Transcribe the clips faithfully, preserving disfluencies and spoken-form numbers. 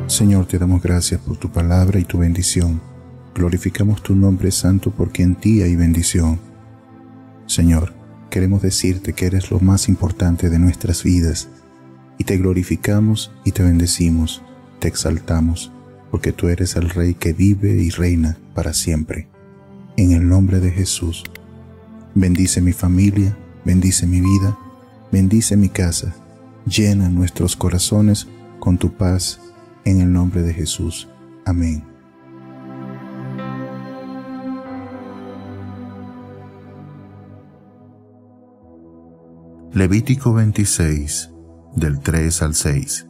Señor, te damos gracias por tu palabra y tu bendición. Glorificamos tu nombre santo porque en ti hay bendición. Señor, queremos decirte que eres lo más importante de nuestras vidas y te glorificamos y te bendecimos, te exaltamos, porque tú eres el Rey que vive y reina para siempre. En el nombre de Jesús, bendice mi familia, bendice mi vida, bendice mi casa, llena nuestros corazones con tu paz, en el nombre de Jesús. Amén. Levítico veintiséis, del tres al seis.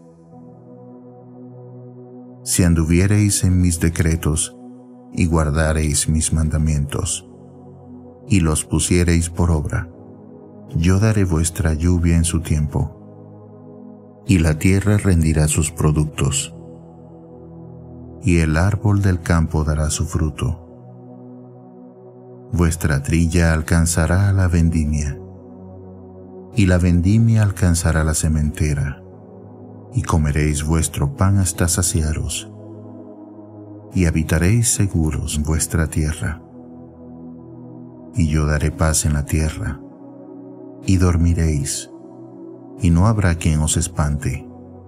Si anduviereis en mis decretos y guardareis mis mandamientos, y los pusiereis por obra, yo daré vuestra lluvia en su tiempo, y la tierra rendirá sus productos, y el árbol del campo dará su fruto. Vuestra trilla alcanzará a la vendimia, y la vendimia alcanzará la sementera, y comeréis vuestro pan hasta saciaros, y habitaréis seguros en vuestra tierra. Y yo daré paz en la tierra, y dormiréis, y no habrá quien os espante.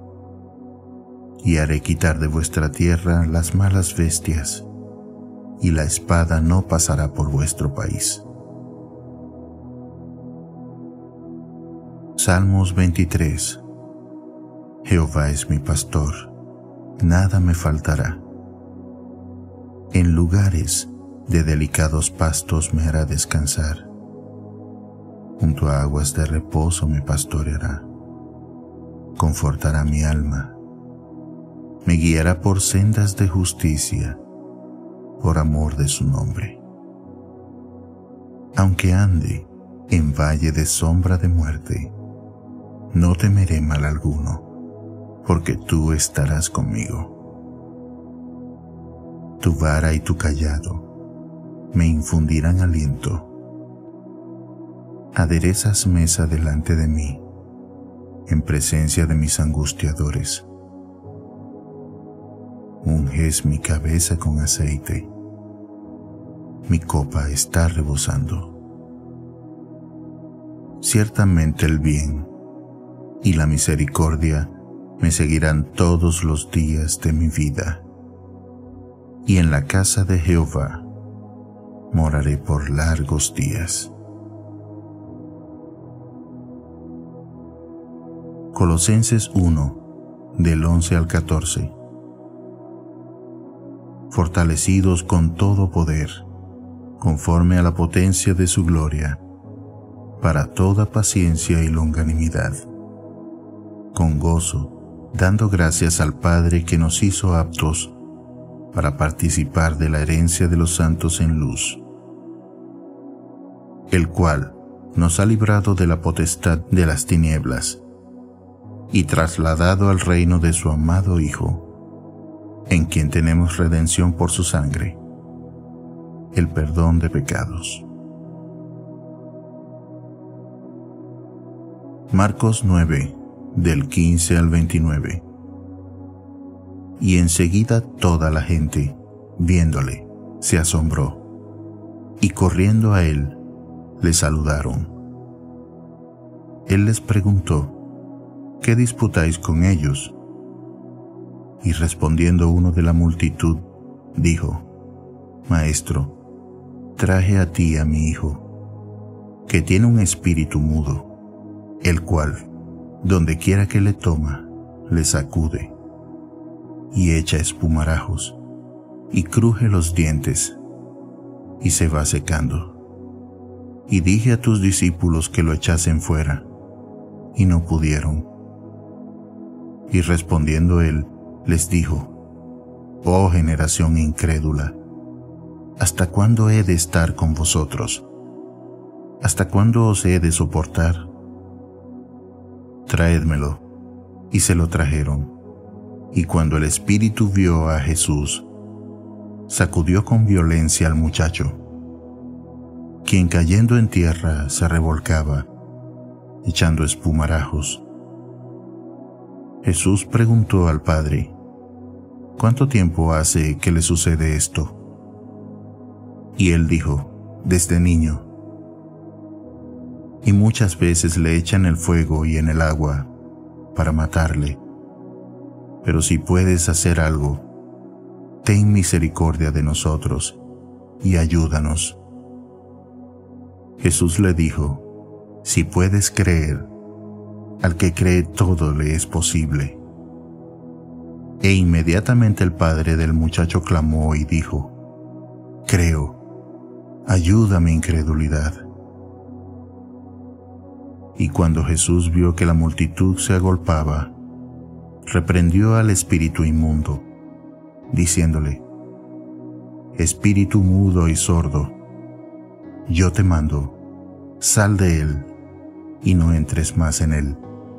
Y haré quitar de vuestra tierra las malas bestias, y la espada no pasará por vuestro país. Salmos veintitrés. Jehová es mi pastor, nada me faltará. En lugares de delicados pastos me hará descansar. Junto a aguas de reposo me pastoreará. Confortará mi alma. Me guiará por sendas de justicia, por amor de su nombre. Aunque ande en valle de sombra de muerte, no temeré mal alguno, porque tú estarás conmigo. Tu vara y tu cayado me infundirán aliento. Aderezas mesa delante de mí, en presencia de mis angustiadores. Unges mi cabeza con aceite, mi copa está rebosando. Ciertamente el bien y la misericordia me seguirán todos los días de mi vida, y en la casa de Jehová moraré por largos días. Colosenses uno, del once al catorce. Fortalecidos con todo poder, conforme a la potencia de su gloria, para toda paciencia y longanimidad, con gozo, dando gracias al Padre que nos hizo aptos para participar de la herencia de los santos en luz, el cual nos ha librado de la potestad de las tinieblas y trasladado al reino de su amado Hijo, en quien tenemos redención por su sangre, el perdón de pecados. Marcos nueve, del quince al veintinueve. Y enseguida toda la gente, viéndole, se asombró, y corriendo a él, le saludaron. Él les preguntó, ¿qué disputáis con ellos? Y respondiendo uno de la multitud, dijo, Maestro, traje a ti a mi hijo, que tiene un espíritu mudo, el cual, donde quiera que le toma, le sacude, y echa espumarajos, y cruje los dientes, y se va secando. Y dije a tus discípulos que lo echasen fuera, y no pudieron. Y respondiendo él, les dijo, Oh generación incrédula, ¿hasta cuándo he de estar con vosotros? ¿Hasta cuándo os he de soportar? Traédmelo. Y se lo trajeron. Y cuando el espíritu vio a Jesús, sacudió con violencia al muchacho, quien cayendo en tierra se revolcaba, echando espumarajos. Jesús preguntó al Padre, ¿cuánto tiempo hace que le sucede esto? Y él dijo, desde niño. Y muchas veces le echan el fuego y en el agua para matarle. Pero si puedes hacer algo, ten misericordia de nosotros y ayúdanos. Jesús le dijo, si puedes creer, al que cree todo le es posible. E inmediatamente el padre del muchacho clamó y dijo, creo, ayuda mi incredulidad. Y cuando Jesús vio que la multitud se agolpaba, reprendió al espíritu inmundo, diciéndole, espíritu mudo y sordo, yo te mando, sal de él y no entres más en él.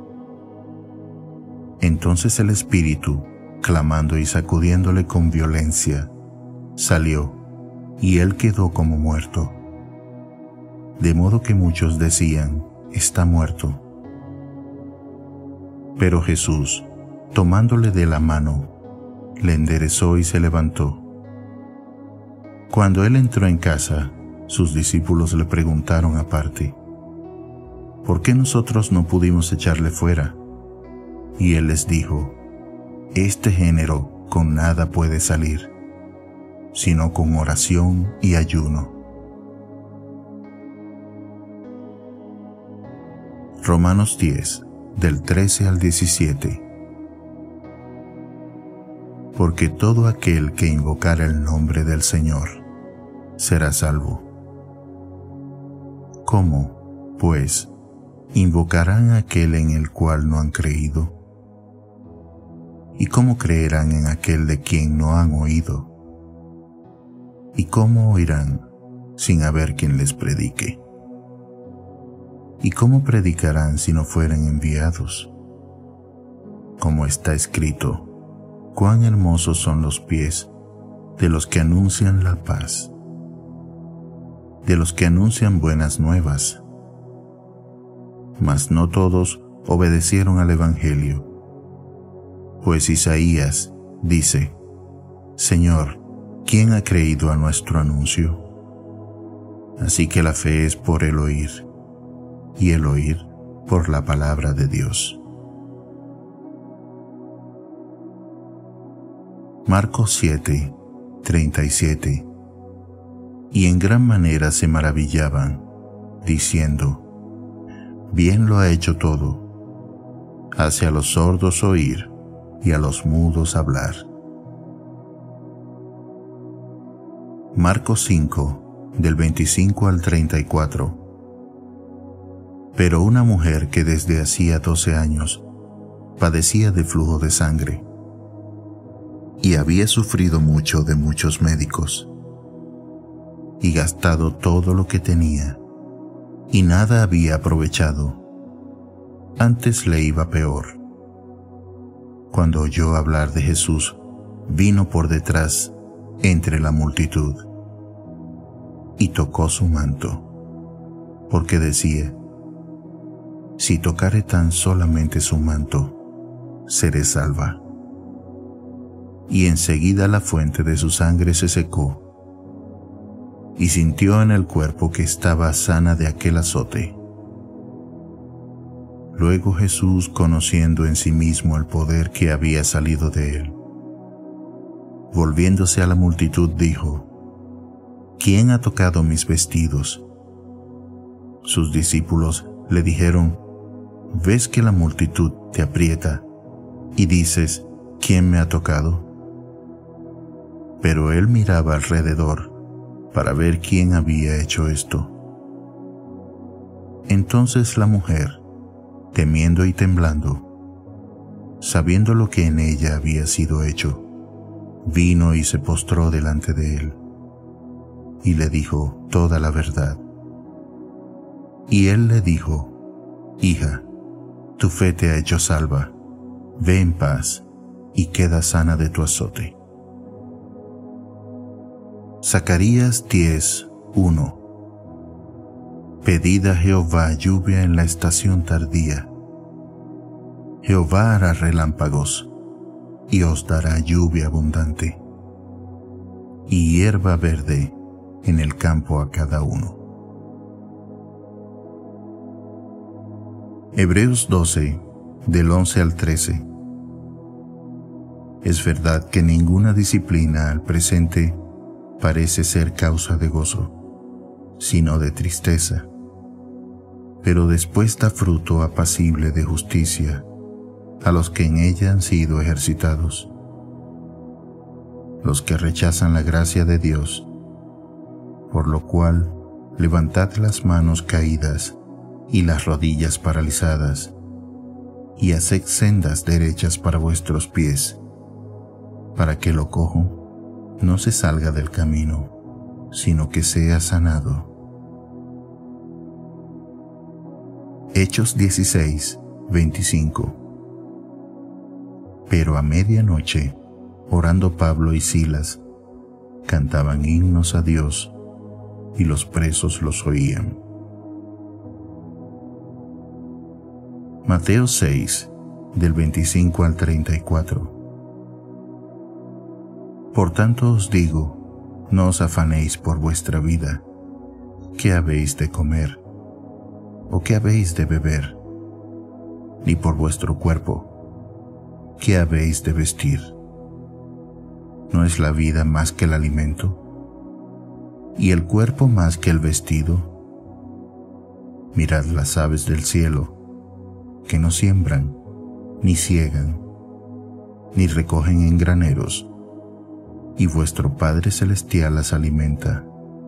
Entonces el espíritu, clamando y sacudiéndole con violencia, salió, y él quedó como muerto. De modo que muchos decían, está muerto. Pero Jesús, tomándole de la mano, le enderezó y se levantó. Cuando él entró en casa, sus discípulos le preguntaron aparte, ¿por qué nosotros no pudimos echarle fuera? Y él les dijo, este género con nada puede salir, sino con oración y ayuno. Romanos diez, del trece al diecisiete. Porque todo aquel que invocara el nombre del Señor será salvo. ¿Cómo, pues, invocarán a aquel en el cual no han creído? ¿Y cómo creerán en aquel de quien no han oído? ¿Y cómo oirán sin haber quien les predique? ¿Y cómo predicarán si no fueren enviados? Como está escrito, cuán hermosos son los pies de los que anuncian la paz, de los que anuncian buenas nuevas. Mas no todos obedecieron al Evangelio. Pues Isaías dice, Señor, ¿quién ha creído a nuestro anuncio? Así que la fe es por el oír, y el oír por la palabra de Dios. Marcos siete, treinta y siete. Y en gran manera se maravillaban, diciendo, bien lo ha hecho todo, hace a los sordos oír y a los mudos hablar. Marcos cinco, del veinticinco al treinta y cuatro. Pero una mujer que desde hacía doce años padecía de flujo de sangre y había sufrido mucho de muchos médicos y gastado todo lo que tenía y nada había aprovechado, antes le iba peor. Cuando oyó hablar de Jesús, vino por detrás entre la multitud y tocó su manto, porque decía, si tocare tan solamente su manto, seré salva. Y enseguida la fuente de su sangre se secó, y sintió en el cuerpo que estaba sana de aquel azote. Luego Jesús, conociendo en sí mismo el poder que había salido de él, volviéndose a la multitud dijo, ¿quién ha tocado mis vestidos? Sus discípulos le dijeron, ¿ves que la multitud te aprieta y dices, ¿quién me ha tocado? Pero él miraba alrededor para ver quién había hecho esto. Entonces la mujer, temiendo y temblando, sabiendo lo que en ella había sido hecho, vino y se postró delante de él, y le dijo toda la verdad. Y él le dijo, hija, tu fe te ha hecho salva, ve en paz y queda sana de tu azote. Zacarías diez, uno. Pedid a Jehová lluvia en la estación tardía. Jehová hará relámpagos, y os dará lluvia abundante, y hierba verde en el campo a cada uno. Hebreos doce, del once al trece. Es verdad que ninguna disciplina al presente parece ser causa de gozo, sino de tristeza, pero después da fruto apacible de justicia a los que en ella han sido ejercitados. Los que rechazan la gracia de Dios, por lo cual levantad las manos caídas y las rodillas paralizadas, y haced sendas derechas para vuestros pies, para que lo cojo no se salga del camino, sino que sea sanado. Hechos dieciséis, veinticinco. Pero a medianoche, orando Pablo y Silas, cantaban himnos a Dios, y los presos los oían. Mateo seis, del veinticinco al treinta y cuatro. Por tanto os digo, no os afanéis por vuestra vida, qué habéis de comer, o qué habéis de beber, ni por vuestro cuerpo, qué habéis de vestir. ¿No es la vida más que el alimento, y el cuerpo más que el vestido? Mirad las aves del cielo, que no siembran, ni ciegan, ni recogen en graneros, y vuestro Padre Celestial las alimenta.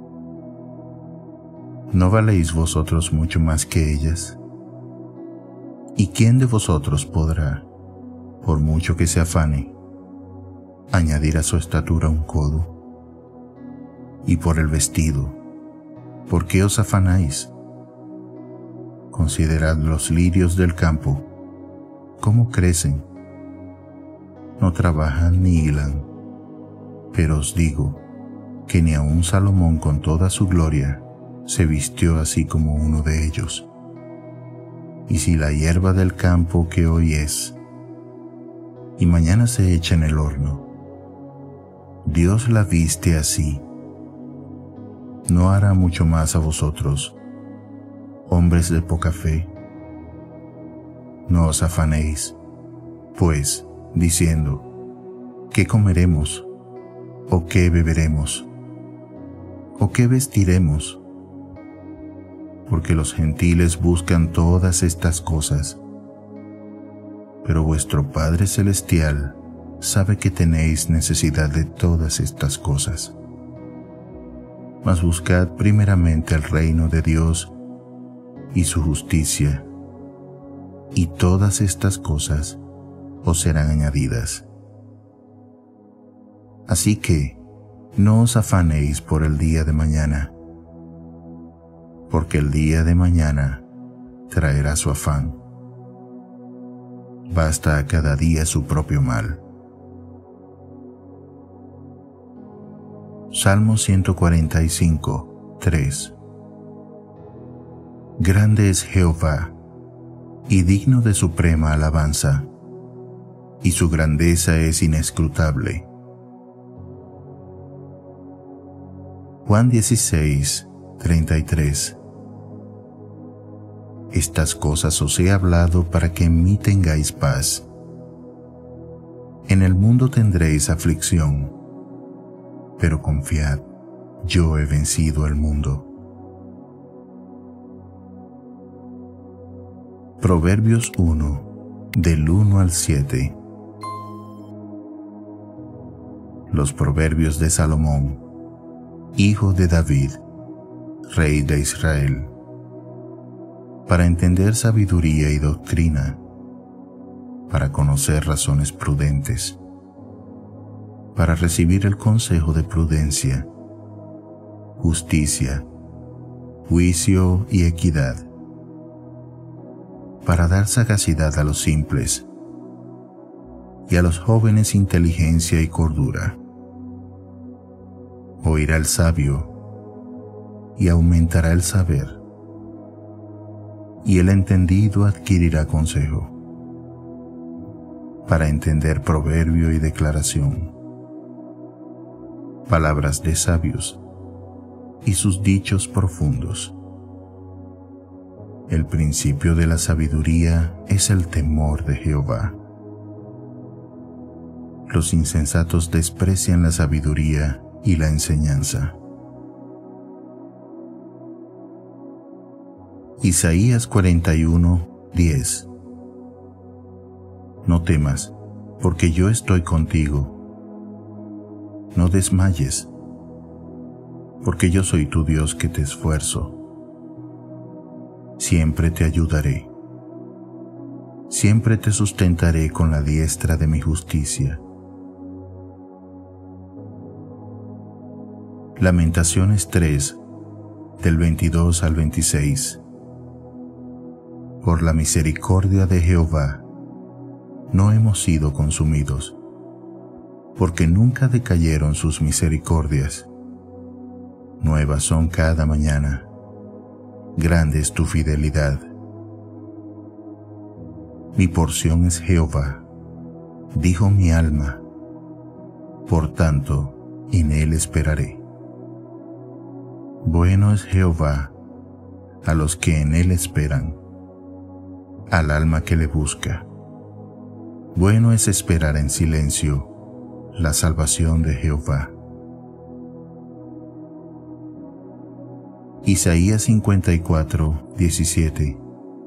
¿No valéis vosotros mucho más que ellas? ¿Y quién de vosotros podrá, por mucho que se afane, añadir a su estatura un codo? Y por el vestido, ¿por qué os afanáis? Considerad los lirios del campo, cómo crecen. No trabajan ni hilan, pero os digo que ni aun Salomón con toda su gloria se vistió así como uno de ellos. Y si la hierba del campo que hoy es, y mañana se echa en el horno, Dios la viste así, ¿no hará mucho más a vosotros, hombres de poca fe? No os afanéis, pues, diciendo, ¿qué comeremos? ¿O qué beberemos? ¿O qué vestiremos? Porque los gentiles buscan todas estas cosas, pero vuestro Padre Celestial sabe que tenéis necesidad de todas estas cosas. Mas buscad primeramente el reino de Dios y su justicia, y todas estas cosas os serán añadidas. Así que no os afanéis por el día de mañana, porque el día de mañana traerá su afán. Basta a cada día su propio mal. Salmo ciento cuarenta y cinco, tres. Grande es Jehová, y digno de suprema alabanza, y su grandeza es inescrutable. Juan dieciséis, treinta y tres. Estas cosas os he hablado para que en mí tengáis paz. En el mundo tendréis aflicción, pero confiad, yo he vencido el mundo. Proverbios uno, del uno al siete. Los proverbios de Salomón, hijo de David, rey de Israel, para entender sabiduría y doctrina, para conocer razones prudentes, para recibir el consejo de prudencia, justicia, juicio y equidad, para dar sagacidad a los simples, y a los jóvenes inteligencia y cordura. Oirá el sabio, y aumentará el saber, y el entendido adquirirá consejo. para entender proverbio y declaración, palabras de sabios y sus dichos profundos. El principio de la sabiduría es el temor de Jehová. Los insensatos desprecian la sabiduría y la enseñanza. Isaías cuarenta y uno, diez. No temas, porque yo estoy contigo. No desmayes, porque yo soy tu Dios que te esfuerzo. Siempre te ayudaré. Siempre te sustentaré con la diestra de mi justicia. Lamentaciones tres, del veintidós al veintiséis. Por la misericordia de Jehová, no hemos sido consumidos, porque nunca decayeron sus misericordias. Nuevas son cada mañana, grande es tu fidelidad. Mi porción es Jehová, dijo mi alma, por tanto, en él esperaré. Bueno es Jehová a los que en él esperan, al alma que le busca. Bueno es esperar en silencio la salvación de Jehová. Isaías cincuenta y cuatro, diecisiete.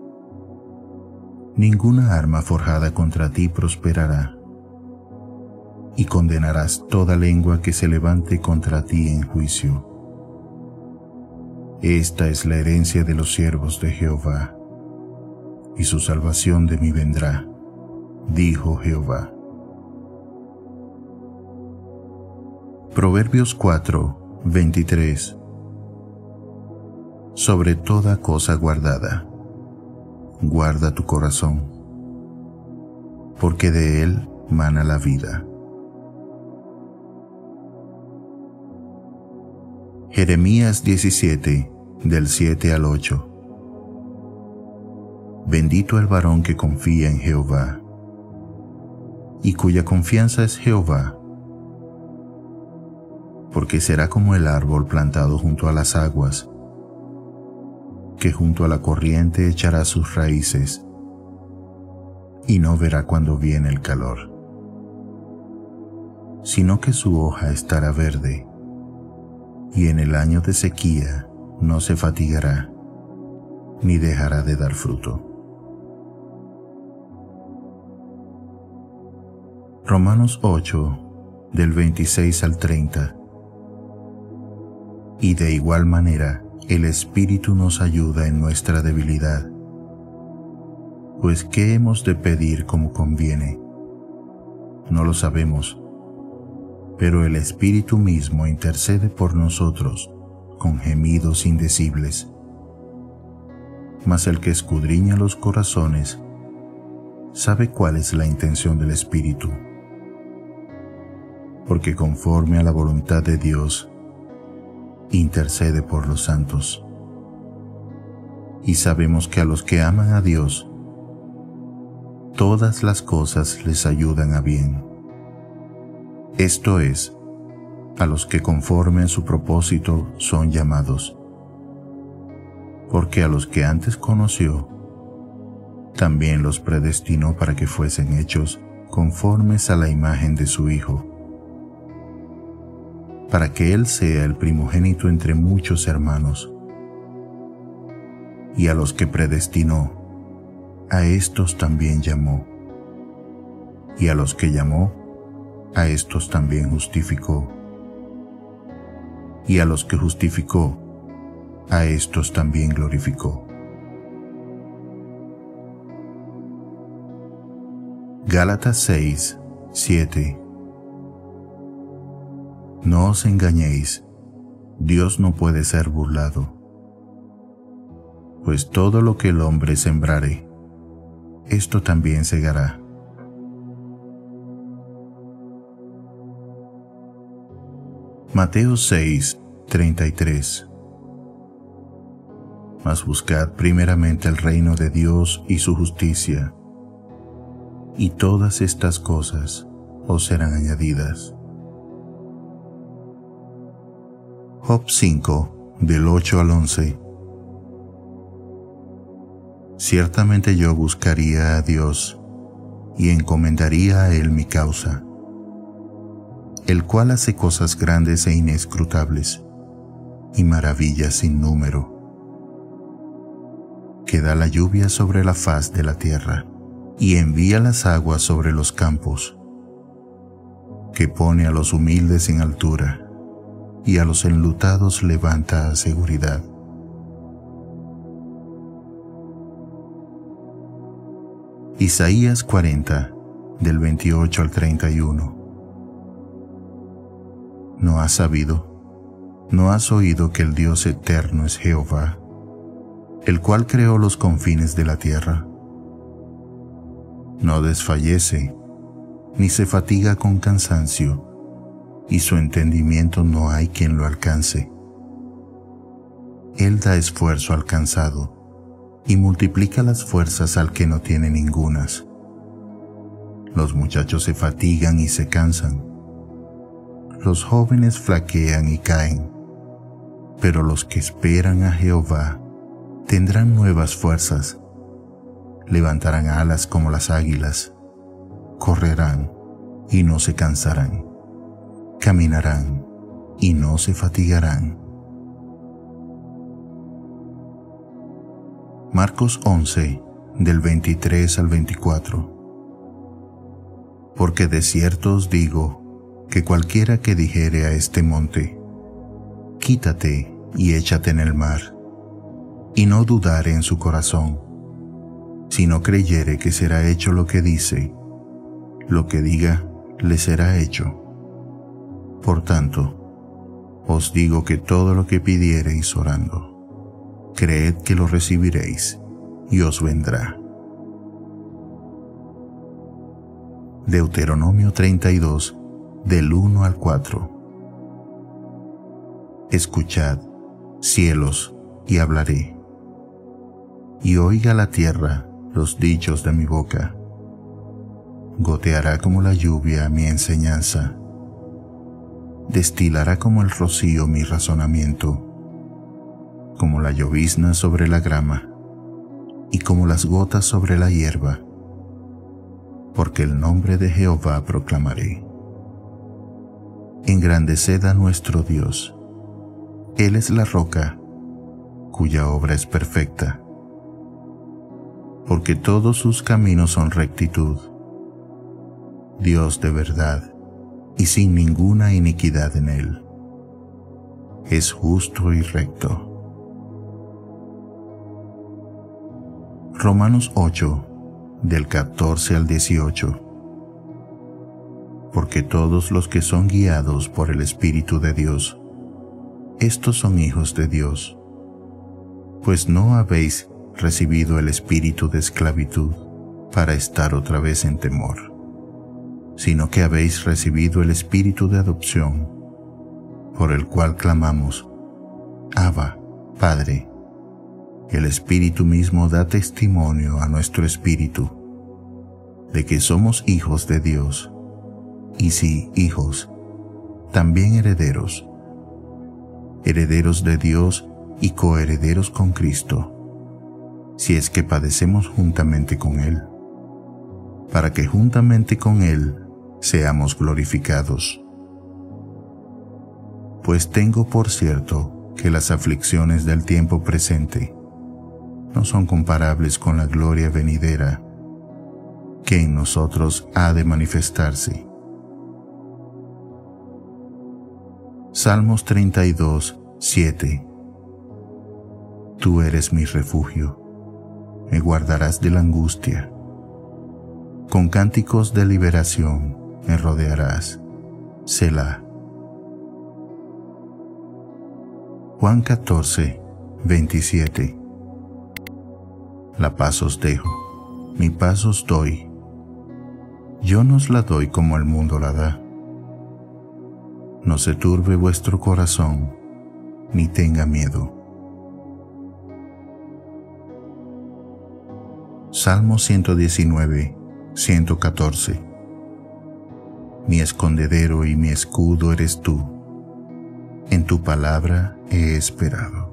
Ninguna arma forjada contra ti prosperará, y condenarás toda lengua que se levante contra ti en juicio. Esta es la herencia de los siervos de Jehová, y su salvación de mí vendrá, dijo Jehová. Proverbios cuatro, veintitrés. Sobre toda cosa guardada, guarda tu corazón, porque de él mana la vida. Jeremías diecisiete, del siete al ocho. Bendito el varón que confía en Jehová, y cuya confianza es Jehová, porque será como el árbol plantado junto a las aguas, que junto a la corriente echará sus raíces, y no verá cuando viene el calor, sino que su hoja estará verde, y en el año de sequía no se fatigará, ni dejará de dar fruto. Romanos ocho, del veintiséis al treinta. Y de igual manera, el Espíritu nos ayuda en nuestra debilidad. Pues ¿qué hemos de pedir como conviene? No lo sabemos, pero el Espíritu mismo intercede por nosotros con gemidos indecibles. Mas el que escudriña los corazones sabe cuál es la intención del Espíritu, porque conforme a la voluntad de Dios, intercede por los santos. Y sabemos que a los que aman a Dios, todas las cosas les ayudan a bien. Esto es, a los que conforme a su propósito son llamados. Porque a los que antes conoció, también los predestinó para que fuesen hechos conformes a la imagen de su Hijo, para que Él sea el primogénito entre muchos hermanos. Y a los que predestinó, a éstos también llamó. Y a los que llamó, a éstos también justificó. Y a los que justificó, a éstos también glorificó. Gálatas seis, siete. No os engañéis, Dios no puede ser burlado. Pues todo lo que el hombre sembrare, esto también segará. Mateo seis, treinta y tres. Mas buscad primeramente el reino de Dios y su justicia, y todas estas cosas os serán añadidas. Job cinco, del ocho al once. Ciertamente yo buscaría a Dios y encomendaría a Él mi causa, el cual hace cosas grandes e inescrutables y maravillas sin número, que da la lluvia sobre la faz de la tierra y envía las aguas sobre los campos, que pone a los humildes en altura y a los enlutados levanta a seguridad. Isaías cuarenta, del veintiocho al treinta y uno. ¿No has sabido, no has oído que el Dios eterno es Jehová, el cual creó los confines de la tierra? No desfallece, ni se fatiga con cansancio, y su entendimiento no hay quien lo alcance. Él da esfuerzo al cansado, y multiplica las fuerzas al que no tiene ningunas. Los muchachos se fatigan y se cansan. Los jóvenes flaquean y caen, pero los que esperan a Jehová tendrán nuevas fuerzas. Levantarán alas como las águilas, correrán y no se cansarán, caminarán y no se fatigarán. Marcos once, del veintitrés al veinticuatro. Porque de cierto os digo que cualquiera que dijere a este monte, quítate y échate en el mar, y no dudare en su corazón, sino creyere que será hecho lo que dice, lo que diga le será hecho. Por tanto, os digo que todo lo que pidiereis orando, creed que lo recibiréis y os vendrá. Deuteronomio treinta y dos, del uno al cuatro. Escuchad, cielos, y hablaré, y oiga la tierra los dichos de mi boca. Goteará como la lluvia mi enseñanza, destilará como el rocío mi razonamiento, como la llovizna sobre la grama, y como las gotas sobre la hierba, porque el nombre de Jehová proclamaré. Engrandeced a nuestro Dios, Él es la roca, cuya obra es perfecta, porque todos sus caminos son rectitud, Dios de verdad, y sin ninguna iniquidad en Él. Es justo y recto. Romanos ocho, del catorce al dieciocho. Porque todos los que son guiados por el Espíritu de Dios, estos son hijos de Dios. Pues no habéis recibido el espíritu de esclavitud para estar otra vez en temor, sino que habéis recibido el espíritu de adopción, por el cual clamamos, Abba, Padre. El Espíritu mismo da testimonio a nuestro espíritu de que somos hijos de Dios, y si hijos, también herederos, herederos de Dios y coherederos con Cristo, si es que padecemos juntamente con Él, para que juntamente con Él seamos glorificados. Pues tengo por cierto que las aflicciones del tiempo presente no son comparables con la gloria venidera que en nosotros ha de manifestarse. Salmos treinta y dos, siete. Tú eres mi refugio, me guardarás de la angustia. Con cánticos de liberación me rodearás. Selah. Juan catorce, veintisiete. La paz os dejo, mi paz os doy. Yo no os la doy como el mundo la da. No se turbe vuestro corazón, ni tenga miedo. Salmo ciento diecinueve, ciento catorce. Mi escondedero y mi escudo eres tú. En tu palabra he esperado.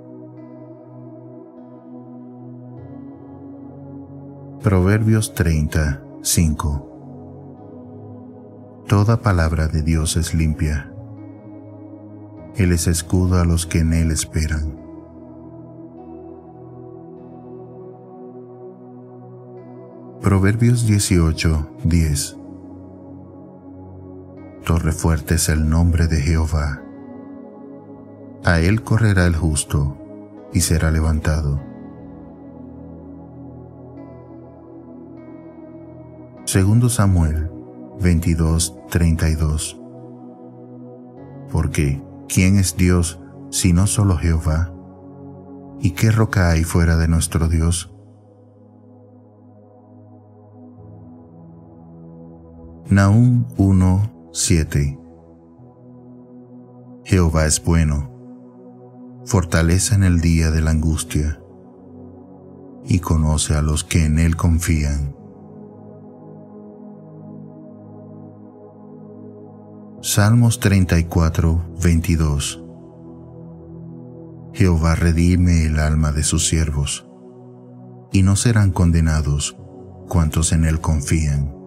Proverbios treinta, cinco. Toda palabra de Dios es limpia. Él es escudo a los que en Él esperan. Proverbios dieciocho, diez. Torre fuerte es el nombre de Jehová. A Él correrá el justo y será levantado. Segundo Samuel veintidós, treinta y dos. Porque, ¿quién es Dios sino solo Jehová? ¿Y qué roca hay fuera de nuestro Dios? Nahum uno, siete. Jehová es bueno, fortaleza en el día de la angustia, y conoce a los que en Él confían. Salmos treinta y cuatro, veintidós. Jehová redime el alma de sus siervos, y no serán condenados cuantos en Él confían.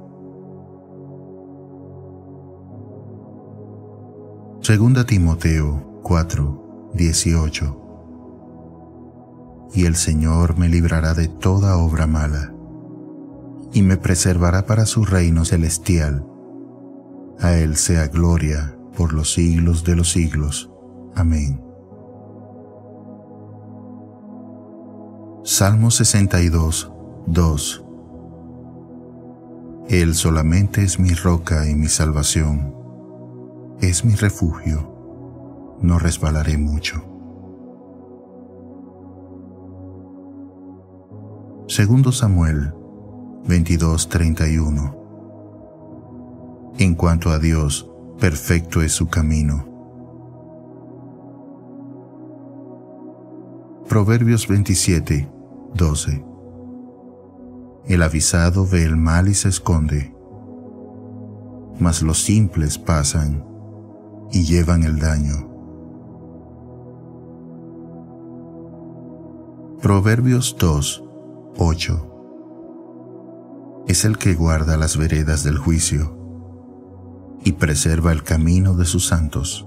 Segunda Timoteo cuatro, dieciocho. Y el Señor me librará de toda obra mala, y me preservará para su reino celestial. A Él sea gloria por los siglos de los siglos. Amén. Salmo sesenta y dos, dos. Él solamente es mi roca y mi salvación. Es mi refugio. No resbalaré mucho. Segundo Samuel veintidós, treinta y uno. En cuanto a Dios, perfecto es su camino. Proverbios veintisiete, doce. El avisado ve el mal y se esconde, mas los simples pasan y llevan el daño. Proverbios dos, ocho. Es el que guarda las veredas del juicio y preserva el camino de sus santos.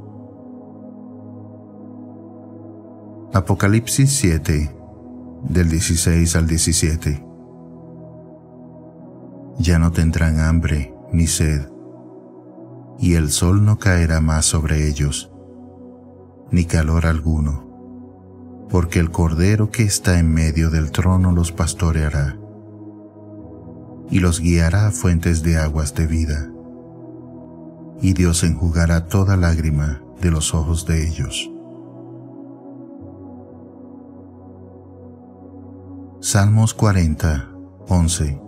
Apocalipsis siete, del dieciséis al diecisiete. Ya no tendrán hambre ni sed, y el sol no caerá más sobre ellos, ni calor alguno, porque el Cordero que está en medio del trono los pastoreará, y los guiará a fuentes de aguas de vida, y Dios enjugará toda lágrima de los ojos de ellos. Salmos cuarenta, once.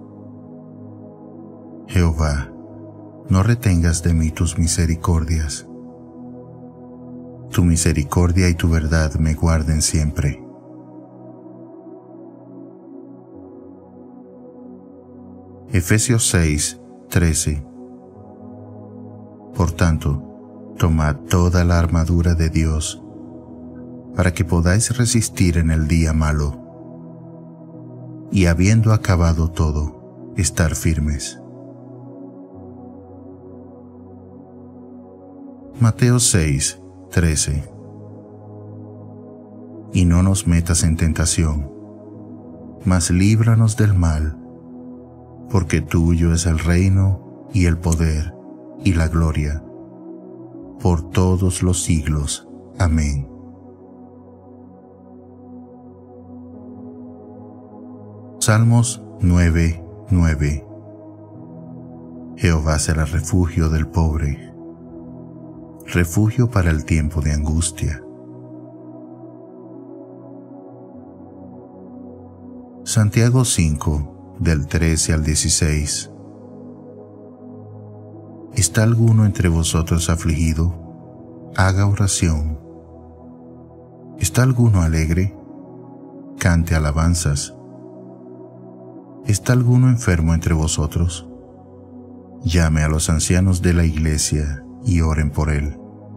Jehová, no retengas de mí tus misericordias. Tu misericordia y tu verdad me guarden siempre. Efesios seis, trece. Por tanto, tomad toda la armadura de Dios, para que podáis resistir en el día malo, y habiendo acabado todo, estar firmes. Mateo seis, trece. Y no nos metas en tentación, mas líbranos del mal, porque tuyo es el reino y el poder y la gloria, por todos los siglos. Amén. Salmos nueve, nueve. Jehová será refugio del pobre, refugio para el tiempo de angustia. Santiago cinco, del trece al dieciséis. ¿Está alguno entre vosotros afligido? Haga oración. ¿Está alguno alegre? Cante alabanzas. ¿Está alguno enfermo entre vosotros? Llame a los ancianos de la iglesia y oren por él,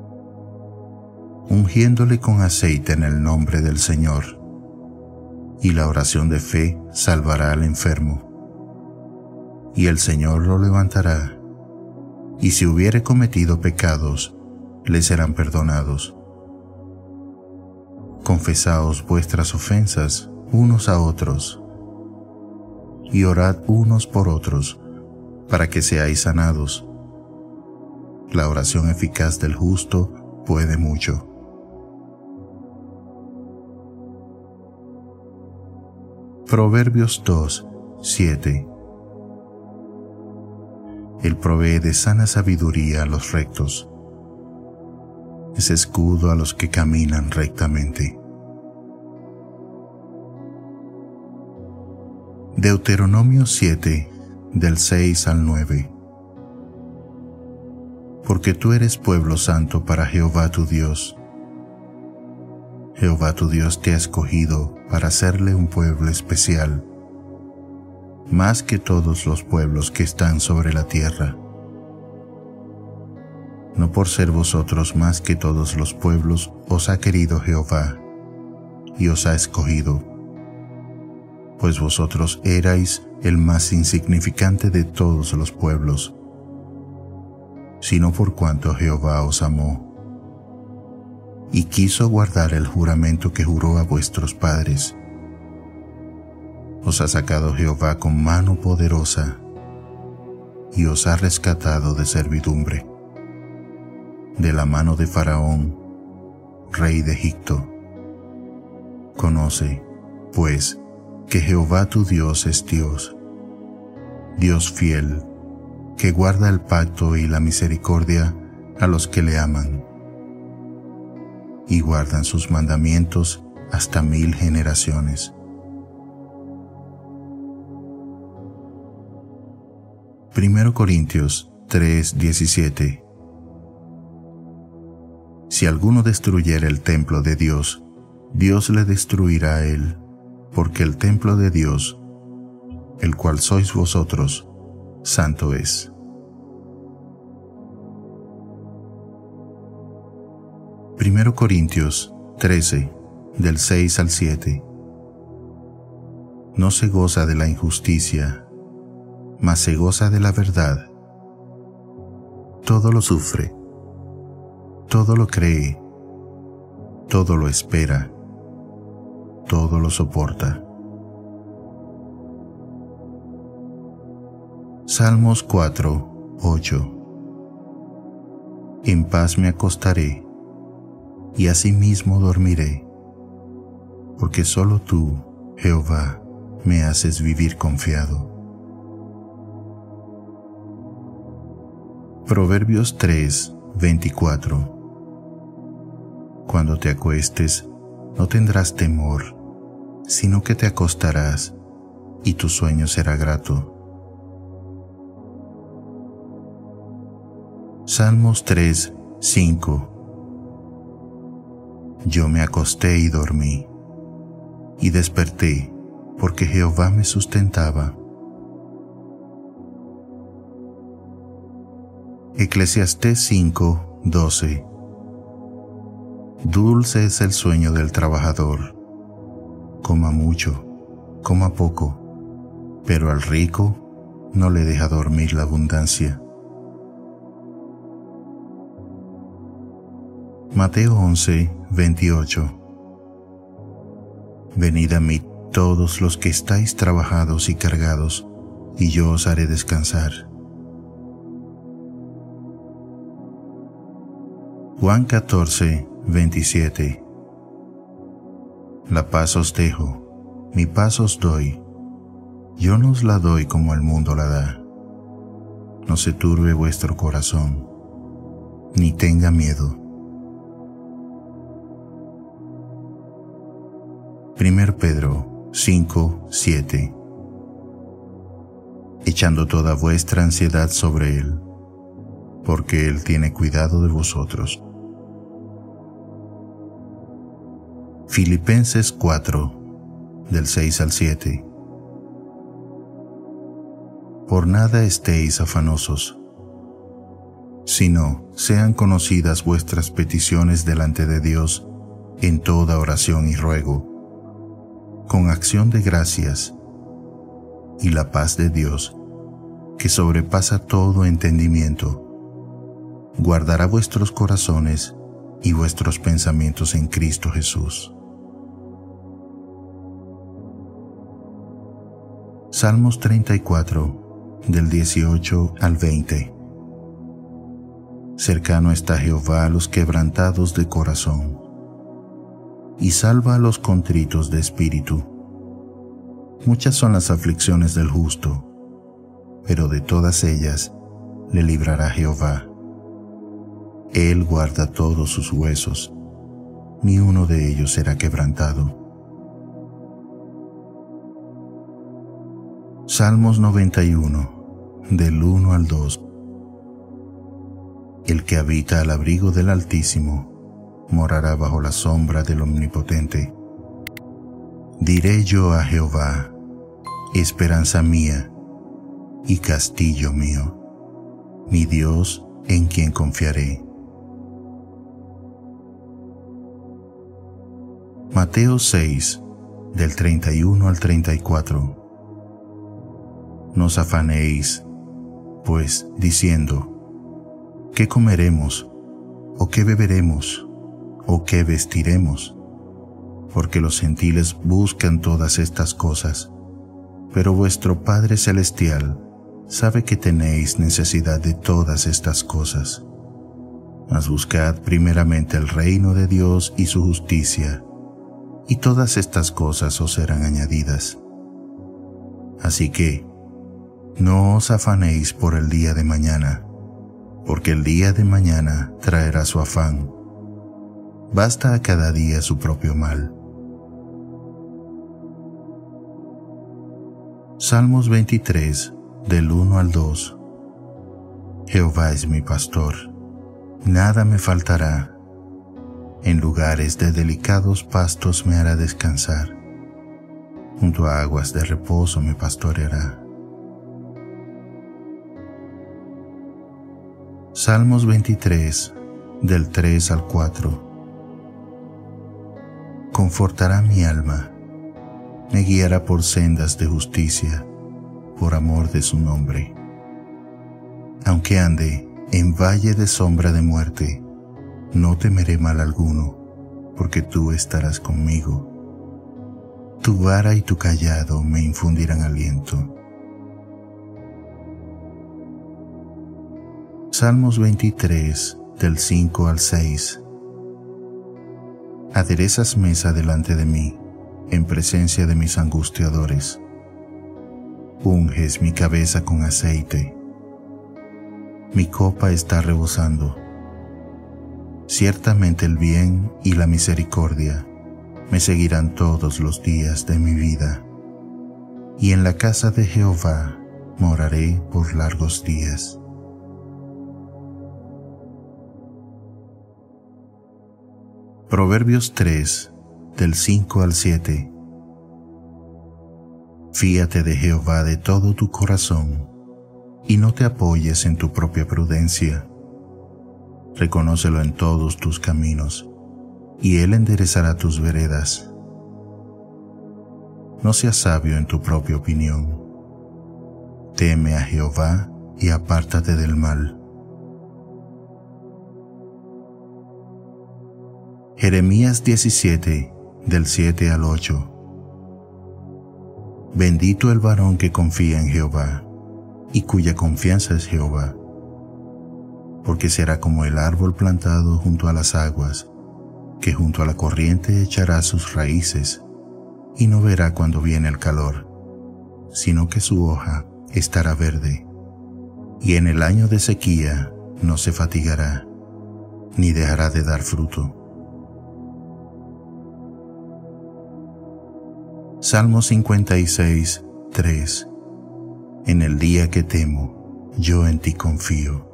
ungiéndole con aceite en el nombre del Señor. Y la oración de fe salvará al enfermo, y el Señor lo levantará, y si hubiere cometido pecados, le serán perdonados. Confesaos vuestras ofensas unos a otros, y orad unos por otros, para que seáis sanados. La oración eficaz del justo puede mucho. Proverbios dos, siete. Él provee de sana sabiduría a los rectos. Es escudo a los que caminan rectamente. Deuteronomio siete, del seis al nueve. Porque tú eres pueblo santo para Jehová tu Dios. Jehová tu Dios te ha escogido para hacerle un pueblo especial, más que todos los pueblos que están sobre la tierra. No por ser vosotros más que todos los pueblos os ha querido Jehová, y os ha escogido, pues vosotros erais el más insignificante de todos los pueblos, sino por cuanto Jehová os amó, y quiso guardar el juramento que juró a vuestros padres. Os ha sacado Jehová con mano poderosa, y os ha rescatado de servidumbre, de la mano de Faraón, rey de Egipto. Conoce, pues, que Jehová tu Dios es Dios, Dios fiel, que guarda el pacto y la misericordia a los que le aman, y guardan sus mandamientos hasta mil generaciones. Primero Corintios tres, diecisiete. Si alguno destruyere el templo de Dios, Dios le destruirá a él, porque el templo de Dios, el cual sois vosotros, santo es. Primero Corintios trece, del seis al siete. No se goza de la injusticia, mas se goza de la verdad. Todo lo sufre, todo lo cree, todo lo espera, todo lo soporta. Salmos cuatro, ocho. En paz me acostaré, y asimismo dormiré, porque solo tú, Jehová, me haces vivir confiado. Proverbios tres, veinticuatro. Cuando te acuestes, no tendrás temor, sino que te acostarás, y tu sueño será grato. Salmos tres, cinco. Yo me acosté y dormí, y desperté, porque Jehová me sustentaba. Eclesiastés cinco, doce. Dulce es el sueño del trabajador. Coma mucho, coma poco, pero al rico no le deja dormir la abundancia. Mateo once, veintiocho. Venid a mí todos los que estáis trabajados y cargados, y yo os haré descansar. Juan catorce, veintisiete. La paz os dejo, mi paz os doy. Yo no os la doy como el mundo la da. No se turbe vuestro corazón, ni tenga miedo. Primero Pedro cinco, siete. Echando toda vuestra ansiedad sobre Él, porque Él tiene cuidado de vosotros. Filipenses cuatro, del seis al siete. por nada estéis afanosos, sino sean conocidas vuestras peticiones delante de Dios en toda oración y ruego, con acción de gracias, y la paz de Dios, que sobrepasa todo entendimiento, guardará vuestros corazones y vuestros pensamientos en Cristo Jesús. Salmos treinta y cuatro, del dieciocho al veinte. Cercano está Jehová a los quebrantados de corazón, y salva a los contritos de espíritu. Muchas son las aflicciones del justo, pero de todas ellas le librará Jehová. Él guarda todos sus huesos, ni uno de ellos será quebrantado. Salmos noventa y uno, del uno al dos. El que habita al abrigo del Altísimo morará bajo la sombra del Omnipotente. Diré yo a Jehová, esperanza mía y castillo mío, mi Dios en quien confiaré. Mateo seis, del treinta y uno al treinta y cuatro. No os afanéis, pues, diciendo, ¿qué comeremos? ¿O qué beberemos? ¿O qué vestiremos? Porque los gentiles buscan todas estas cosas, pero vuestro Padre Celestial sabe que tenéis necesidad de todas estas cosas. Mas buscad primeramente el reino de Dios y su justicia, y todas estas cosas os serán añadidas. Así que, no os afanéis por el día de mañana, porque el día de mañana traerá su afán. Basta a cada día su propio mal. Salmos veintitrés, del uno al dos. Jehová es mi pastor, nada me faltará. En lugares de delicados pastos me hará descansar. Junto a aguas de reposo me pastoreará. Salmos veintitrés, del tres al cuatro. Confortará mi alma, me guiará por sendas de justicia, por amor de su nombre. Aunque ande en valle de sombra de muerte, no temeré mal alguno, porque tú estarás conmigo. Tu vara y tu cayado me infundirán aliento. Salmos veintitrés, del cinco al seis. Aderezas mesa delante de mí, en presencia de mis angustiadores. Unges mi cabeza con aceite. Mi copa está rebosando. Ciertamente el bien y la misericordia me seguirán todos los días de mi vida, y en la casa de Jehová moraré por largos días. Proverbios tres, del cinco al siete. Fíate de Jehová de todo tu corazón, y no te apoyes en tu propia prudencia. Reconócelo en todos tus caminos, y Él enderezará tus veredas. No seas sabio en tu propia opinión. Teme a Jehová y apártate del mal. Jeremías diecisiete, del siete al ocho. Bendito el varón que confía en Jehová, y cuya confianza es Jehová, porque será como el árbol plantado junto a las aguas, que junto a la corriente echará sus raíces, y no verá cuando viene el calor, sino que su hoja estará verde, y en el año de sequía no se fatigará, ni dejará de dar fruto. Salmo cincuenta y seis, tres. En el día que temo, yo en ti confío.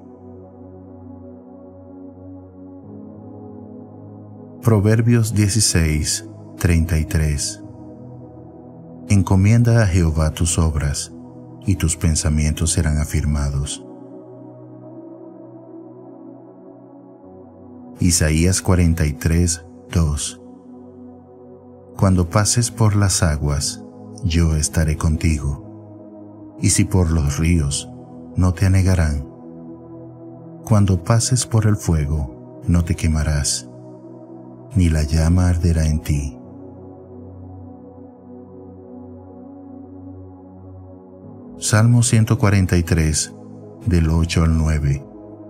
Proverbios dieciséis, treinta y tres. Encomienda a Jehová tus obras, y tus pensamientos serán afirmados. Isaías cuarenta y tres, dos. Cuando pases por las aguas, yo estaré contigo, y si por los ríos, no te anegarán. Cuando pases por el fuego, no te quemarás, ni la llama arderá en ti. Salmo ciento cuarenta y tres, del ocho al nueve.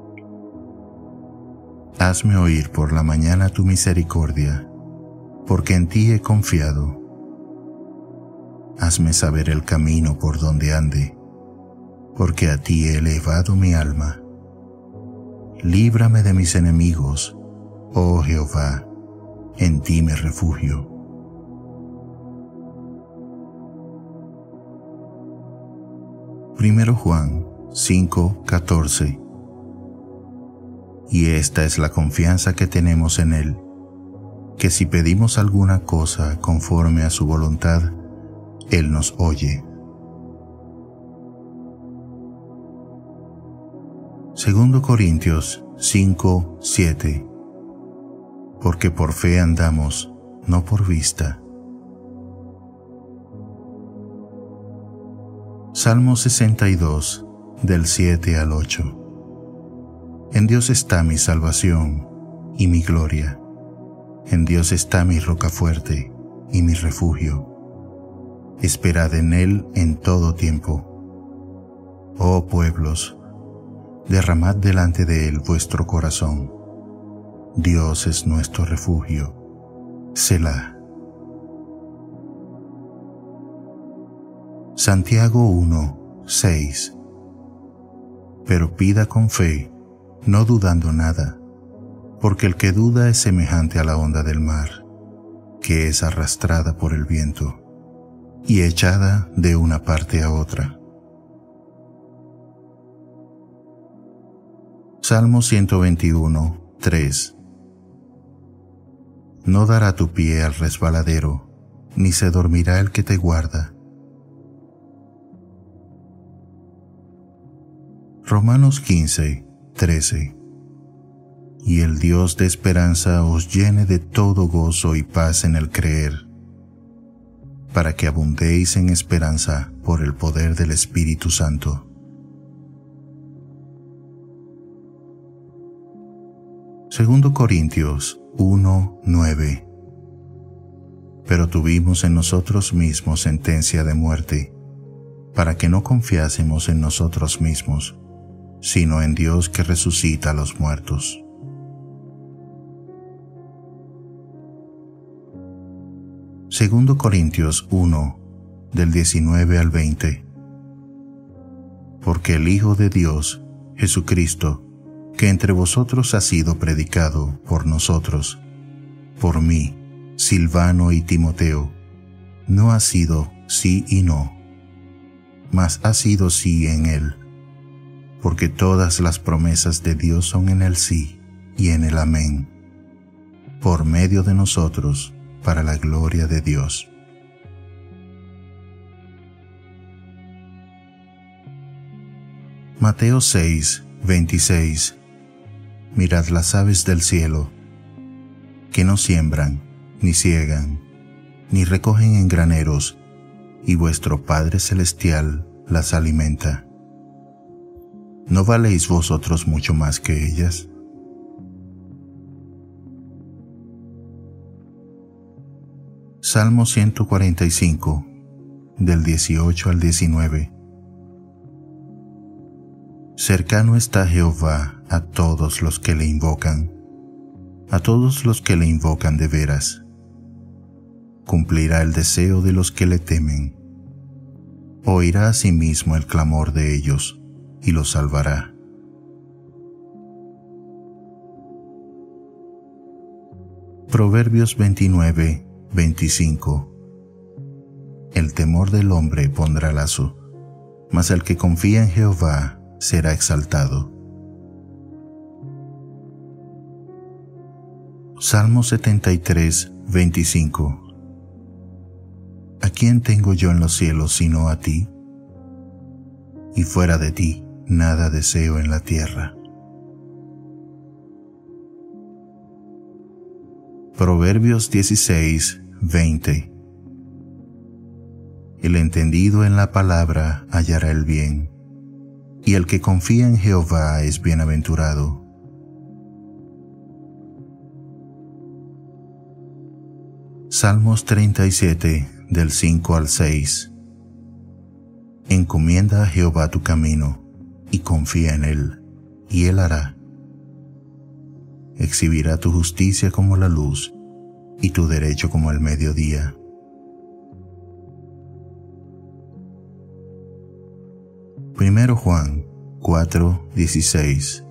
Hazme oír por la mañana tu misericordia, porque en ti he confiado. Hazme saber el camino por donde ande, porque a ti he elevado mi alma. Líbrame de mis enemigos, oh Jehová, en ti me refugio. Primero Juan cinco, catorce. Y esta es la confianza que tenemos en Él, que si pedimos alguna cosa conforme a su voluntad, Él nos oye. Segundo Corintios cinco, siete. Porque por fe andamos, no por vista. Salmo sesenta y dos, del siete al ocho. En Dios está mi salvación y mi gloria. En Dios está mi roca fuerte y mi refugio. Esperad en Él en todo tiempo. Oh pueblos, derramad delante de Él vuestro corazón. Dios es nuestro refugio. Selah. Santiago uno, seis. Pero pida con fe, no dudando nada, porque el que duda es semejante a la onda del mar, que es arrastrada por el viento y echada de una parte a otra. Salmo ciento veintiuno, tres. No dará tu pie al resbaladero, ni se dormirá el que te guarda. Romanos quince, trece. Y el Dios de esperanza os llene de todo gozo y paz en el creer, para que abundéis en esperanza por el poder del Espíritu Santo. Segundo Corintios uno, nueve. Pero tuvimos en nosotros mismos sentencia de muerte, para que no confiásemos en nosotros mismos, sino en Dios que resucita a los muertos. Segundo Corintios uno, del diecinueve al veinte. Porque el Hijo de Dios, Jesucristo, que entre vosotros ha sido predicado por nosotros, por mí, Silvano y Timoteo, no ha sido sí y no, mas ha sido sí en Él, porque todas las promesas de Dios son en el sí y en el amén, por medio de nosotros, para la gloria de Dios. Mateo seis, veintiséis. Mirad las aves del cielo, que no siembran, ni siegan, ni recogen en graneros, y vuestro Padre Celestial las alimenta. ¿No valéis vosotros mucho más que ellas? Salmo ciento cuarenta y cinco, del dieciocho al diecinueve. Cercano está Jehová a todos los que le invocan, a todos los que le invocan de veras. Cumplirá el deseo de los que le temen. Oirá asimismo el clamor de ellos y los salvará. Proverbios veintinueve, veinticinco. El temor del hombre pondrá lazo, mas el que confía en Jehová será exaltado. Salmo setenta y tres, veinticinco. ¿A quién tengo yo en los cielos sino a ti? y fuera de ti nada deseo en la tierra. Proverbios dieciséis, veinte. El entendido en la palabra hallará el bien, y el que confía en Jehová es bienaventurado. Salmos treinta y siete, del cinco al seis. Encomienda a Jehová tu camino, y confía en él, y él hará. Exhibirá tu justicia como la luz, y tu derecho como el mediodía. Primero Juan cuatro, dieciséis.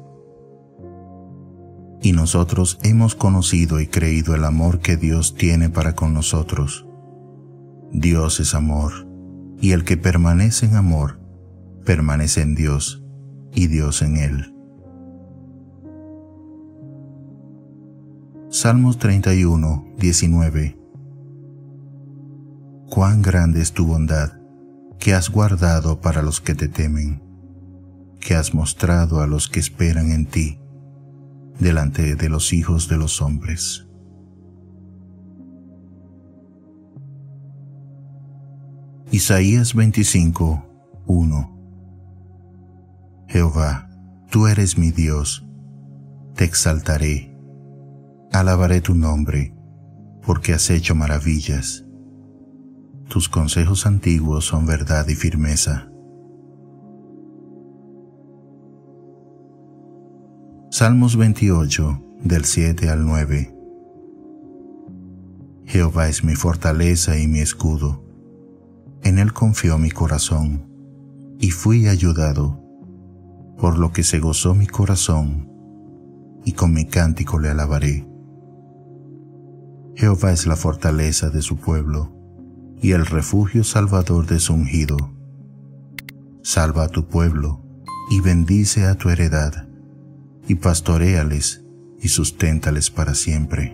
Y nosotros hemos conocido y creído el amor que Dios tiene para con nosotros. Dios es amor, y el que permanece en amor, permanece en Dios, y Dios en él. Salmos treinta y uno, diecinueve. Cuán grande es tu bondad, que has guardado para los que te temen, que has mostrado a los que esperan en ti, delante de los hijos de los hombres. Isaías veinticinco, uno. Jehová, tú eres mi Dios, te exaltaré, alabaré tu nombre, porque has hecho maravillas. Tus consejos antiguos son verdad y firmeza. Salmos veintiocho, del siete al nueve. Jehová es mi fortaleza y mi escudo. En él confió mi corazón, y fui ayudado, por lo que se gozó mi corazón, y con mi cántico le alabaré. Jehová es la fortaleza de su pueblo, y el refugio salvador de su ungido. Salva a tu pueblo, y bendice a tu heredad, y pastoréales, y susténtales para siempre.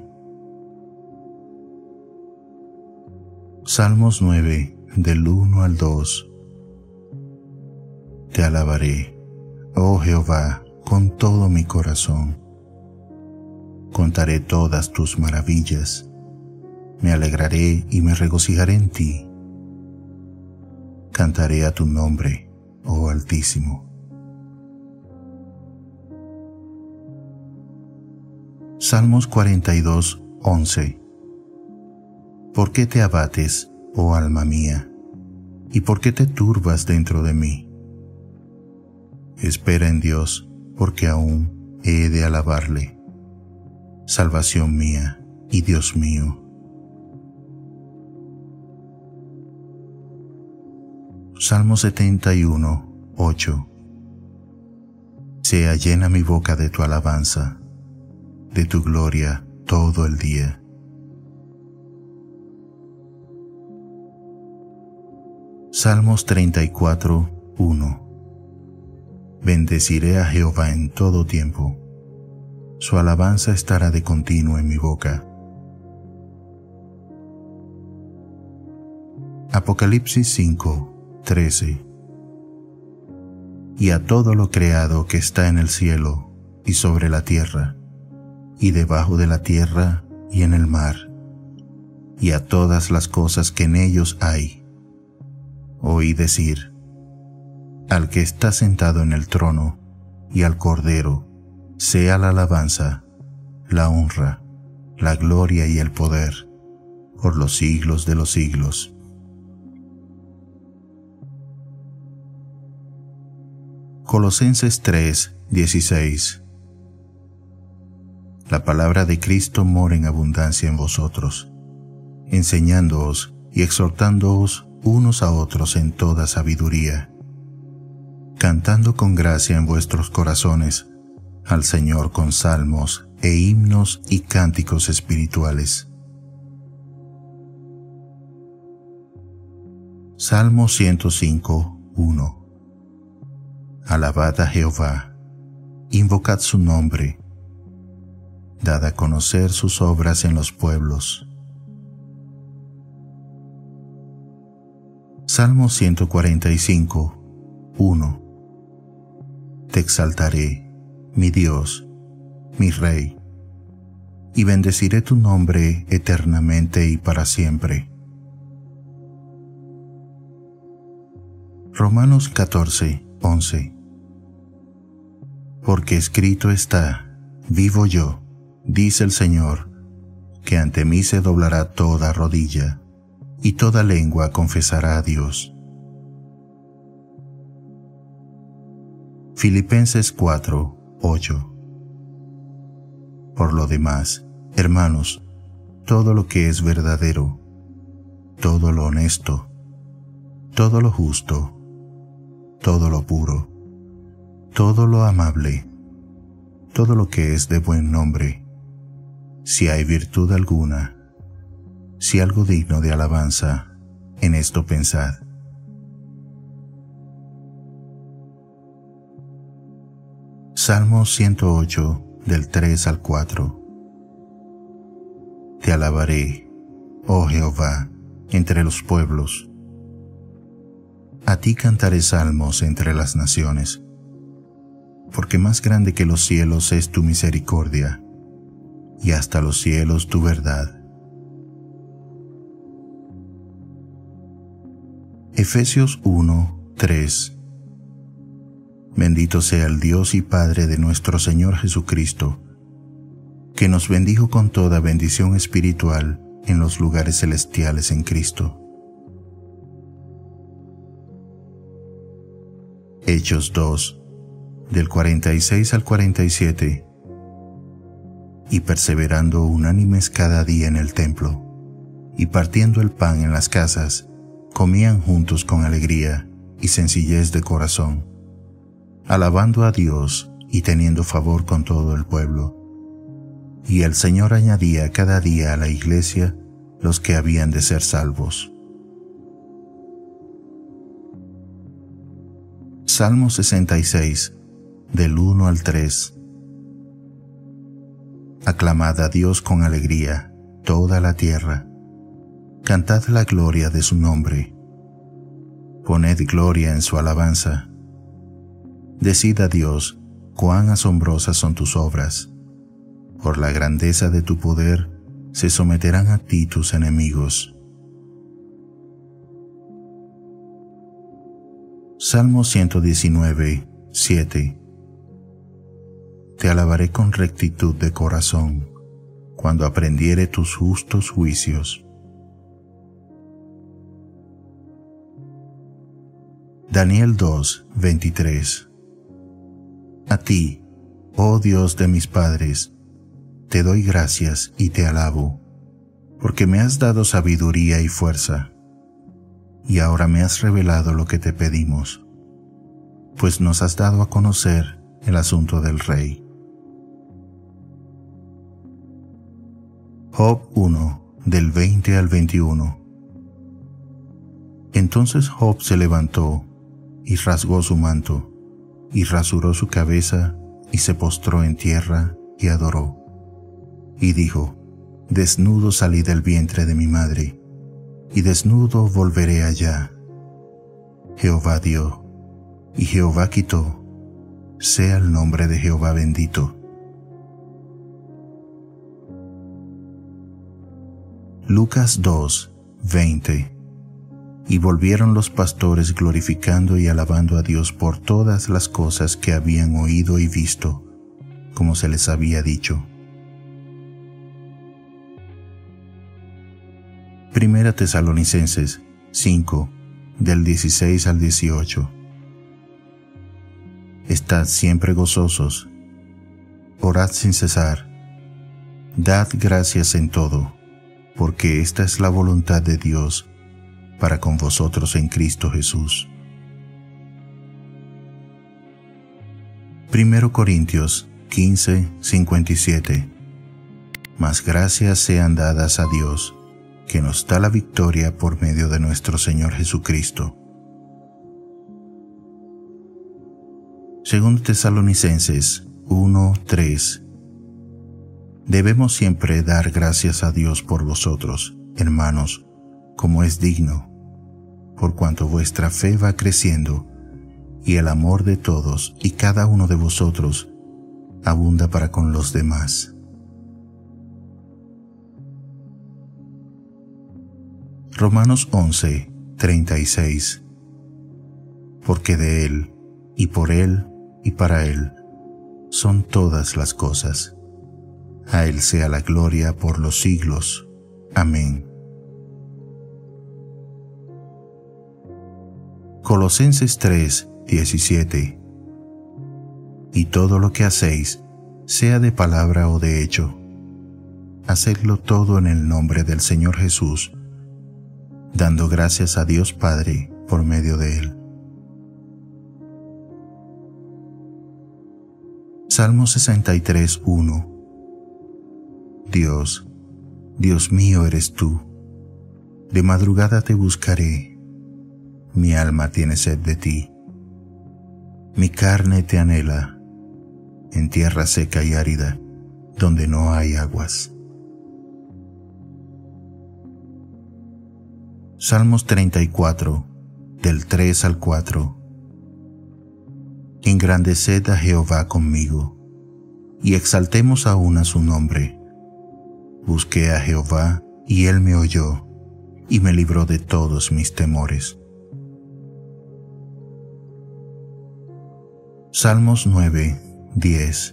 Salmos nueve, del uno al dos. Te alabaré, oh Jehová, con todo mi corazón. Contaré todas tus maravillas. Me alegraré y me regocijaré en ti. Cantaré a tu nombre, oh Altísimo. Salmos cuarenta y dos, once. ¿Por qué te abates, oh alma mía? ¿Y por qué te turbas dentro de mí? Espera en Dios, porque aún he de alabarle, salvación mía y Dios mío. Salmo setenta y uno, ocho. Sea llena mi boca de tu alabanza, de tu gloria todo el día. Salmos treinta y cuatro, uno. Bendeciré a Jehová en todo tiempo. Su alabanza estará de continuo en mi boca. Apocalipsis cinco, trece. Y a todo lo creado que está en el cielo y sobre la tierra, y debajo de la tierra y en el mar, y a todas las cosas que en ellos hay, oí decir: al que está sentado en el trono y al Cordero sea la alabanza, la honra, la gloria y el poder, por los siglos de los siglos. Colosenses tres, dieciséis. La palabra de Cristo mora en abundancia en vosotros, enseñándoos y exhortándoos unos a otros en toda sabiduría, cantando con gracia en vuestros corazones al Señor con salmos e himnos y cánticos espirituales. Salmo ciento cinco, uno. Alabad a Jehová, invocad su nombre, dad a conocer sus obras en los pueblos. Salmo ciento cuarenta y cinco, uno. Te exaltaré, mi Dios, mi Rey, y bendeciré tu nombre eternamente y para siempre. Romanos catorce, once. Porque escrito está, vivo yo, dice el Señor, que ante mí se doblará toda rodilla, y toda lengua confesará a Dios. Filipenses cuatro, ocho. Por lo demás, hermanos, todo lo que es verdadero, todo lo honesto, todo lo justo, todo lo puro, todo lo amable, todo lo que es de buen nombre, si hay virtud alguna, si algo digno de alabanza, en esto pensad. Salmo ciento ocho, del tres al cuatro. Te alabaré, oh Jehová, entre los pueblos. A ti cantaré salmos entre las naciones, porque más grande que los cielos es tu misericordia, y hasta los cielos tu verdad. Efesios uno, tres. Bendito sea el Dios y Padre de nuestro Señor Jesucristo, que nos bendijo con toda bendición espiritual en los lugares celestiales en Cristo. Hechos dos, del cuarenta y seis al cuarenta y siete. Y perseverando unánimes cada día en el templo, y partiendo el pan en las casas, comían juntos con alegría y sencillez de corazón, alabando a Dios y teniendo favor con todo el pueblo. Y el Señor añadía cada día a la iglesia los que habían de ser salvos. Salmo sesenta y seis, del uno al tres. Aclamad a Dios con alegría, toda la tierra. Cantad la gloria de su nombre. Poned gloria en su alabanza. Decid a Dios, cuán asombrosas son tus obras. Por la grandeza de tu poder, se someterán a ti tus enemigos. Salmo ciento diecinueve, siete. Te alabaré con rectitud de corazón, cuando aprendiere tus justos juicios. Daniel dos, veintitrés. A ti, oh Dios de mis padres, te doy gracias y te alabo, porque me has dado sabiduría y fuerza, y ahora me has revelado lo que te pedimos, pues nos has dado a conocer el asunto del rey. Job uno, del veinte al veintiuno. Entonces Job se levantó y rasgó su manto, y rasuró su cabeza, y se postró en tierra, y adoró. Y dijo, desnudo salí del vientre de mi madre, y desnudo volveré allá. Jehová dio, y Jehová quitó, sea el nombre de Jehová bendito. Lucas dos, veinte. Y volvieron los pastores glorificando y alabando a Dios por todas las cosas que habían oído y visto, como se les había dicho. Primera Tesalonicenses cinco, del dieciséis al dieciocho. Estad siempre gozosos, orad sin cesar, dad gracias en todo, porque esta es la voluntad de Dios para con vosotros en Cristo Jesús. Primero Corintios quince, cincuenta y siete. Mas gracias sean dadas a Dios, que nos da la victoria por medio de nuestro Señor Jesucristo. Segundo Tesalonicenses uno, tres. Debemos siempre dar gracias a Dios por vosotros, hermanos, como es digno, por cuanto vuestra fe va creciendo, y el amor de todos y cada uno de vosotros abunda para con los demás. Romanos once, treinta y seis. Porque de Él, y por Él, y para Él, son todas las cosas. A Él sea la gloria por los siglos. Amén. Colosenses tres, diecisiete. Y todo lo que hacéis, sea de palabra o de hecho, hacedlo todo en el nombre del Señor Jesús, dando gracias a Dios Padre por medio de Él. Salmo sesenta y tres, uno. Dios, Dios mío eres tú, de madrugada te buscaré, mi alma tiene sed de ti, mi carne te anhela, en tierra seca y árida, donde no hay aguas. Salmos treinta y cuatro, del tres al cuatro. Engrandeced a Jehová conmigo, y exaltemos aún a su nombre. Busqué a Jehová, y él me oyó, y me libró de todos mis temores. Salmos nueve, diez.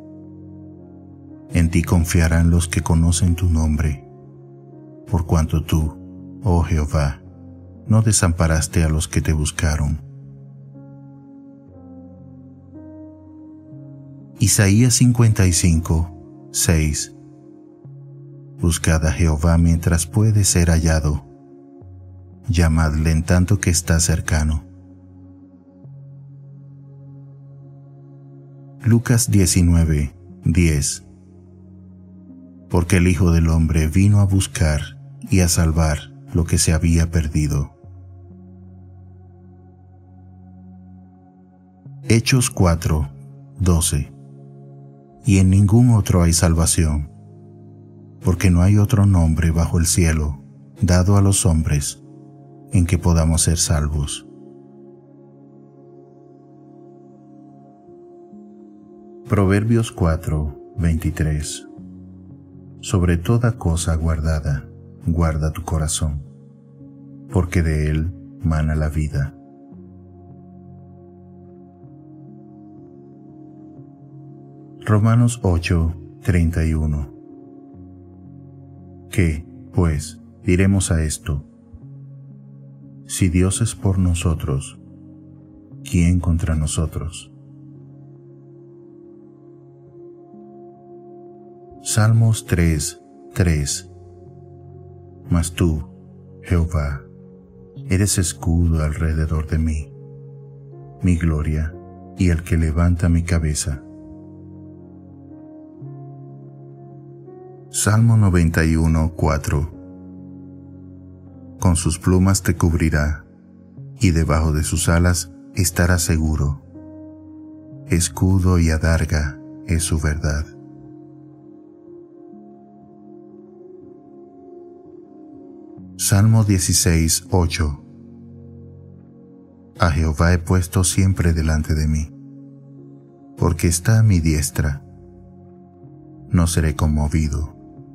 En ti confiarán los que conocen tu nombre, por cuanto tú, oh Jehová, no desamparaste a los que te buscaron. Isaías cincuenta y cinco, seis. Buscad a Jehová mientras puede ser hallado, llamadle en tanto que está cercano. Lucas diecinueve, diez. Porque el Hijo del Hombre vino a buscar y a salvar lo que se había perdido. Hechos cuatro, doce. Y en ningún otro hay salvación, porque no hay otro nombre bajo el cielo dado a los hombres en que podamos ser salvos. Proverbios cuatro, veintitrés. Sobre toda cosa guardada, guarda tu corazón, porque de él mana la vida. Romanos ocho, treinta y uno. ¿Qué, pues, diremos a esto? Si Dios es por nosotros, ¿quién contra nosotros? Salmos tres, tres. Mas tú, Jehová, eres escudo alrededor de mí, mi gloria y el que levanta mi cabeza. Salmo noventa y uno, cuatro. Con sus plumas te cubrirá, y debajo de sus alas estarás seguro. Escudo y adarga es su verdad. Salmo dieciséis, ocho. A Jehová he puesto siempre delante de mí, porque está a mi diestra. No seré conmovido.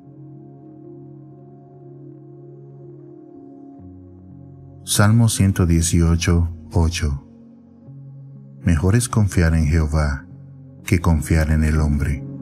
Salmo ciento dieciocho, ocho. Mejor es confiar en Jehová que confiar en el hombre.